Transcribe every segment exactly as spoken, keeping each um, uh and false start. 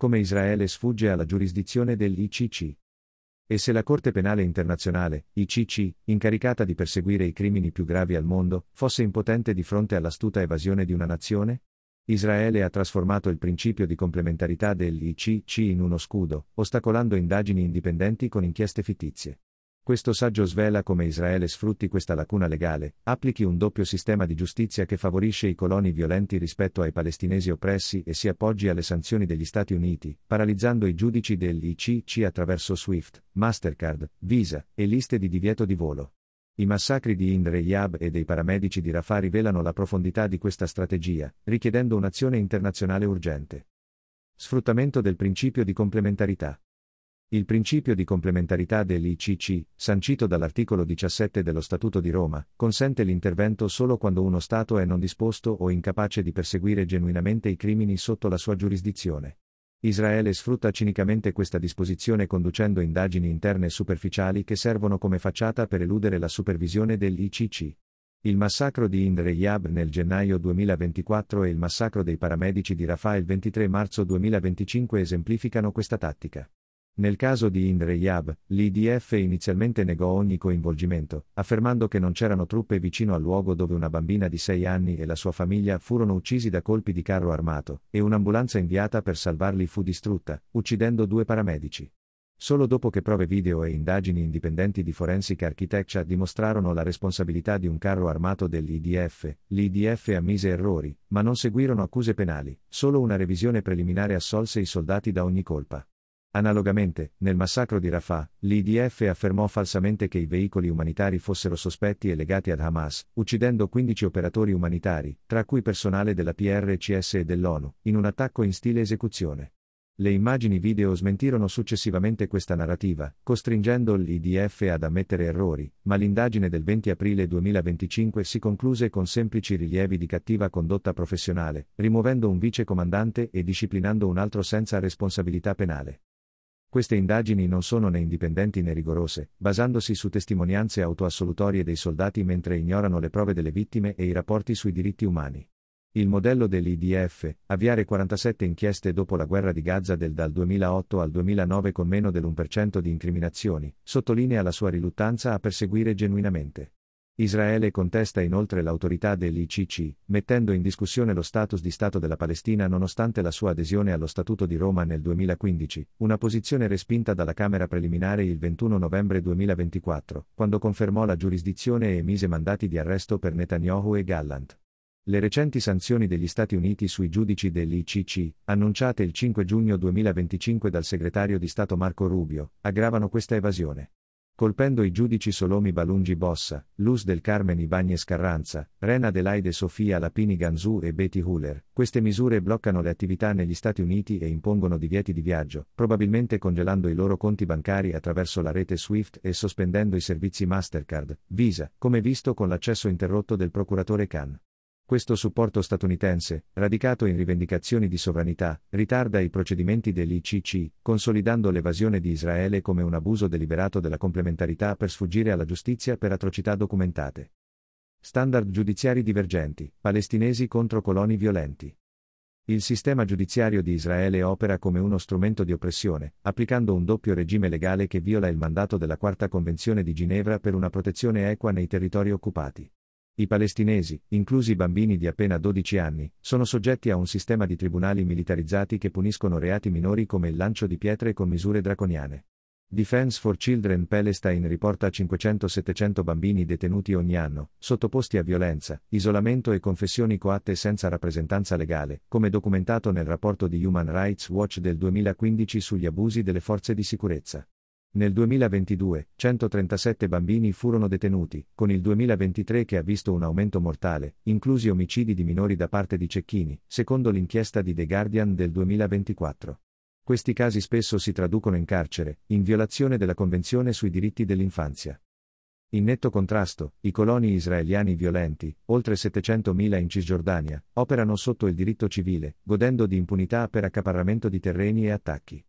Come Israele sfugge alla giurisdizione dell'I C C. E se la Corte Penale Internazionale, I C C, incaricata di perseguire i crimini più gravi al mondo, fosse impotente di fronte all'astuta evasione di una nazione? Israele ha trasformato il principio di complementarità dell'I C C in uno scudo, ostacolando indagini indipendenti con inchieste fittizie. Questo saggio svela come Israele sfrutti questa lacuna legale, applichi un doppio sistema di giustizia che favorisce i coloni violenti rispetto ai palestinesi oppressi e si appoggi alle sanzioni degli Stati Uniti, paralizzando i giudici dell'I C C attraverso SWIFT, Mastercard, Visa e liste di divieto di volo. I massacri di Indre Yab e dei paramedici di Rafah rivelano la profondità di questa strategia, richiedendo un'azione internazionale urgente. Sfruttamento del principio di complementarità. Il principio di complementarità dell'I C C, sancito dall'articolo diciassette dello Statuto di Roma, consente l'intervento solo quando uno Stato è non disposto o incapace di perseguire genuinamente i crimini sotto la sua giurisdizione. Israele sfrutta cinicamente questa disposizione conducendo indagini interne superficiali che servono come facciata per eludere la supervisione dell'I C C. Il massacro di Indre Yab nel gennaio duemilaventiquattro e il massacro dei paramedici di Rafah il ventitré marzo duemilaventicinque esemplificano questa tattica. Nel caso di Indre Yab, l'I D F inizialmente negò ogni coinvolgimento, affermando che non c'erano truppe vicino al luogo dove una bambina di sei anni e la sua famiglia furono uccisi da colpi di carro armato, e un'ambulanza inviata per salvarli fu distrutta, uccidendo due paramedici. Solo dopo che prove video e indagini indipendenti di Forensic Architecture dimostrarono la responsabilità di un carro armato dell'I D F, l'I D F ammise errori, ma non seguirono accuse penali, solo una revisione preliminare assolse i soldati da ogni colpa. Analogamente, nel massacro di Rafah, l'I D F affermò falsamente che i veicoli umanitari fossero sospetti e legati ad Hamas, uccidendo quindici operatori umanitari, tra cui personale della P R C S e dell'ONU, in un attacco in stile esecuzione. Le immagini video smentirono successivamente questa narrativa, costringendo l'I D F ad ammettere errori, ma l'indagine del venti aprile duemilaventicinque si concluse con semplici rilievi di cattiva condotta professionale, rimuovendo un vice comandante e disciplinando un altro senza responsabilità penale. Queste indagini non sono né indipendenti né rigorose, basandosi su testimonianze autoassolutorie dei soldati mentre ignorano le prove delle vittime e i rapporti sui diritti umani. Il modello dell'I D F, avviare quarantasette inchieste dopo la guerra di Gaza del dal duemilaotto al duemilanove con meno dell'uno per cento di incriminazioni, sottolinea la sua riluttanza a perseguire genuinamente. Israele contesta inoltre l'autorità dell'I C C, mettendo in discussione lo status di Stato della Palestina nonostante la sua adesione allo Statuto di Roma nel duemilaquindici, una posizione respinta dalla Camera preliminare il ventuno novembre duemilaventiquattro, quando confermò la giurisdizione e emise mandati di arresto per Netanyahu e Gallant. Le recenti sanzioni degli Stati Uniti sui giudici dell'I C C, annunciate il cinque giugno duemilaventicinque dal segretario di Stato Marco Rubio, aggravano questa evasione. Colpendo i giudici Solomi Balungi Bossa, Luz del Carmen Ibáñez Carranza, Rena Adelaide Sofia Lapini Ganzù e Betty Huller, queste misure bloccano le attività negli Stati Uniti e impongono divieti di viaggio, probabilmente congelando i loro conti bancari attraverso la rete SWIFT e sospendendo i servizi Mastercard, Visa, come visto con l'accesso interrotto del procuratore Khan. Questo supporto statunitense, radicato in rivendicazioni di sovranità, ritarda i procedimenti dell'I C C, consolidando l'evasione di Israele come un abuso deliberato della complementarità per sfuggire alla giustizia per atrocità documentate. Standard giudiziari divergenti, palestinesi contro coloni violenti. Il sistema giudiziario di Israele opera come uno strumento di oppressione, applicando un doppio regime legale che viola il mandato della Quarta Convenzione di Ginevra per una protezione equa nei territori occupati. I palestinesi, inclusi bambini di appena dodici anni, sono soggetti a un sistema di tribunali militarizzati che puniscono reati minori come il lancio di pietre con misure draconiane. Defense for Children Palestine riporta cinquecento settecento bambini detenuti ogni anno, sottoposti a violenza, isolamento e confessioni coatte senza rappresentanza legale, come documentato nel rapporto di Human Rights Watch del duemilaquindici sugli abusi delle forze di sicurezza. Nel duemilaventidue, centotrentasette bambini furono detenuti, con il duemilaventitré che ha visto un aumento mortale, inclusi omicidi di minori da parte di cecchini, secondo l'inchiesta di The Guardian del duemilaventiquattro. Questi casi spesso si traducono in carcere, in violazione della Convenzione sui diritti dell'infanzia. In netto contrasto, i coloni israeliani violenti, oltre settecentomila in Cisgiordania, operano sotto il diritto civile, godendo di impunità per accaparramento di terreni e attacchi.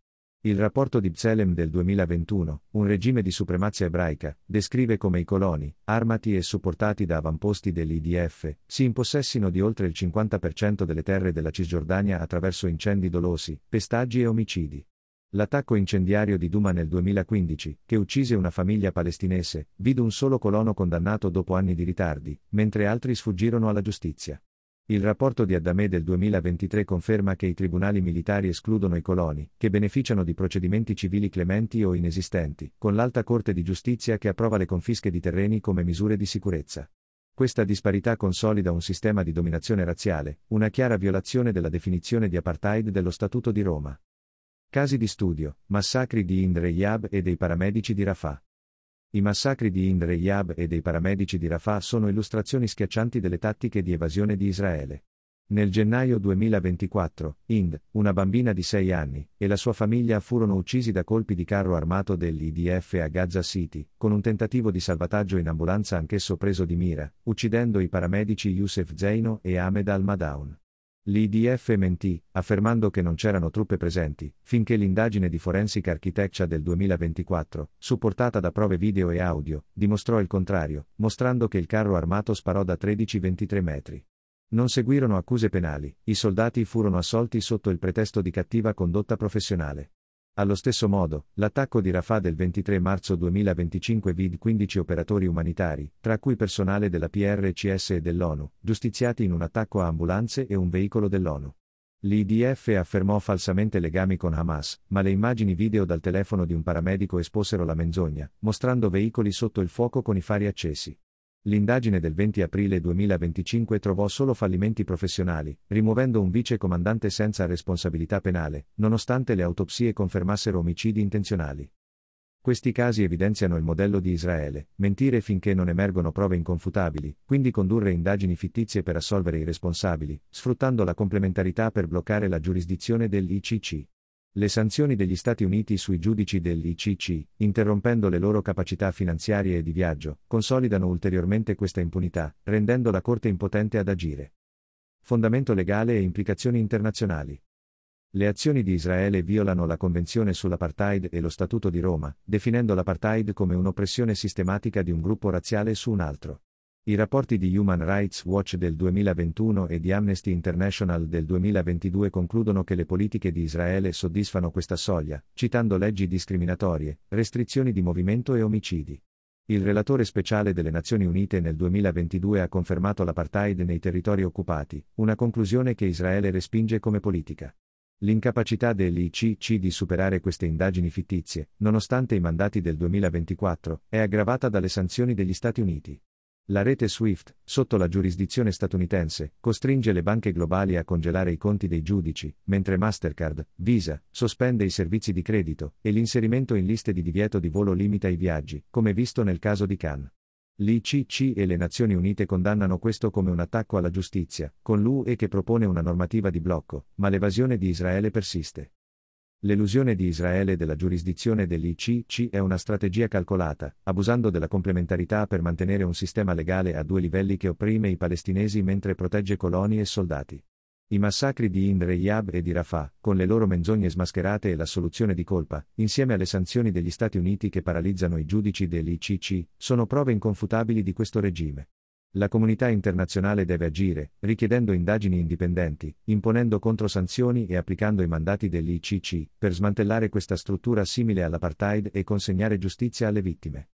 Il rapporto di B'Tselem del duemilaventuno, un regime di supremazia ebraica, descrive come i coloni, armati e supportati da avamposti dell'I D F, si impossessino di oltre il cinquanta per cento delle terre della Cisgiordania attraverso incendi dolosi, pestaggi e omicidi. L'attacco incendiario di Duma nel duemilaquindici, che uccise una famiglia palestinese, vide un solo colono condannato dopo anni di ritardi, mentre altri sfuggirono alla giustizia. Il rapporto di Addamé del duemilaventitré conferma che i tribunali militari escludono i coloni, che beneficiano di procedimenti civili clementi o inesistenti, con l'Alta Corte di Giustizia che approva le confische di terreni come misure di sicurezza. Questa disparità consolida un sistema di dominazione razziale, una chiara violazione della definizione di apartheid dello Statuto di Roma. Casi di studio, massacri di Hind Rejab e dei paramedici di Rafah. I massacri di Hind Rejab e dei paramedici di Rafah sono illustrazioni schiaccianti delle tattiche di evasione di Israele. Nel gennaio duemilaventiquattro, Hind, una bambina di sei anni, e la sua famiglia furono uccisi da colpi di carro armato dell'I D F a Gaza City, con un tentativo di salvataggio in ambulanza anch'esso preso di mira, uccidendo i paramedici Youssef Zeino e Ahmed al-Madaun. L'I D F mentì, affermando che non c'erano truppe presenti, finché l'indagine di Forensic Architecture del duemilaventiquattro, supportata da prove video e audio, dimostrò il contrario, mostrando che il carro armato sparò da tredici ventitré metri. Non seguirono accuse penali, i soldati furono assolti sotto il pretesto di cattiva condotta professionale. Allo stesso modo, l'attacco di Rafah del ventitré marzo duemilaventicinque vide quindici operatori umanitari, tra cui personale della P R C S e dell'ONU, giustiziati in un attacco a ambulanze e un veicolo dell'ONU. L'I D F affermò falsamente legami con Hamas, ma le immagini video dal telefono di un paramedico esposero la menzogna, mostrando veicoli sotto il fuoco con i fari accesi. L'indagine del venti aprile duemilaventicinque trovò solo fallimenti professionali, rimuovendo un vice comandante senza responsabilità penale, nonostante le autopsie confermassero omicidi intenzionali. Questi casi evidenziano il modello di Israele: mentire finché non emergono prove inconfutabili, quindi condurre indagini fittizie per assolvere i responsabili, sfruttando la complementarità per bloccare la giurisdizione dell'I C C. Le sanzioni degli Stati Uniti sui giudici dell'I C C, interrompendo le loro capacità finanziarie e di viaggio, consolidano ulteriormente questa impunità, rendendo la Corte impotente ad agire. Fondamento legale e implicazioni internazionali. Le azioni di Israele violano la Convenzione sull'apartheid e lo Statuto di Roma, definendo l'apartheid come un'oppressione sistematica di un gruppo razziale su un altro. I rapporti di Human Rights Watch del duemilaventuno e di Amnesty International del duemilaventidue concludono che le politiche di Israele soddisfano questa soglia, citando leggi discriminatorie, restrizioni di movimento e omicidi. Il relatore speciale delle Nazioni Unite nel duemilaventidue ha confermato l'apartheid nei territori occupati, una conclusione che Israele respinge come politica. L'incapacità dell'I C C di superare queste indagini fittizie, nonostante i mandati del duemilaventiquattro, è aggravata dalle sanzioni degli Stati Uniti. La rete SWIFT, sotto la giurisdizione statunitense, costringe le banche globali a congelare i conti dei giudici, mentre Mastercard, Visa, sospende i servizi di credito, e l'inserimento in liste di divieto di volo limita i viaggi, come visto nel caso di Khan. L'I C C e le Nazioni Unite condannano questo come un attacco alla giustizia, con l'U E che propone una normativa di blocco, ma l'evasione di Israele persiste. L'elusione di Israele della giurisdizione dell'I C C è una strategia calcolata, abusando della complementarità per mantenere un sistema legale a due livelli che opprime i palestinesi mentre protegge coloni e soldati. I massacri di Hind Rejab e di Rafah, con le loro menzogne smascherate e l'assoluzione di colpa, insieme alle sanzioni degli Stati Uniti che paralizzano i giudici dell'I C C, sono prove inconfutabili di questo regime. La comunità internazionale deve agire, richiedendo indagini indipendenti, imponendo controsanzioni e applicando i mandati dell'I C C, per smantellare questa struttura simile all'apartheid e consegnare giustizia alle vittime.